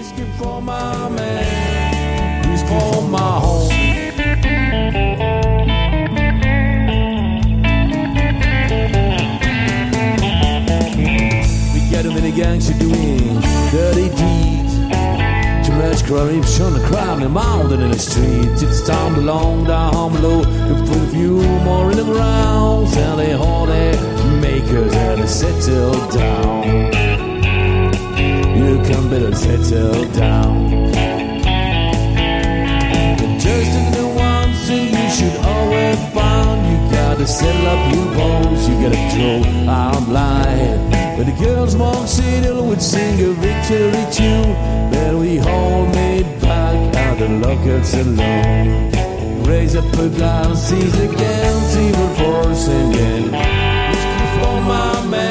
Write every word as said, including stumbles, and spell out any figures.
Whiskey for my man, he's for my home. We got too many gangsters doing dirty deeds. Too much corruption, a crime, and mountain in the streets. It's time to long down below to put a few more in the ground. Tell the holiday makers how to settle down. You can better settle down. And just in the one thing you should always find, you gotta settle up your bones, you gotta throw out line. But the girls walk city would sing a victory tune. Then we all made back out the lockets alone. Raise up a glass, seize again, see what for singing. Whiskey for my man.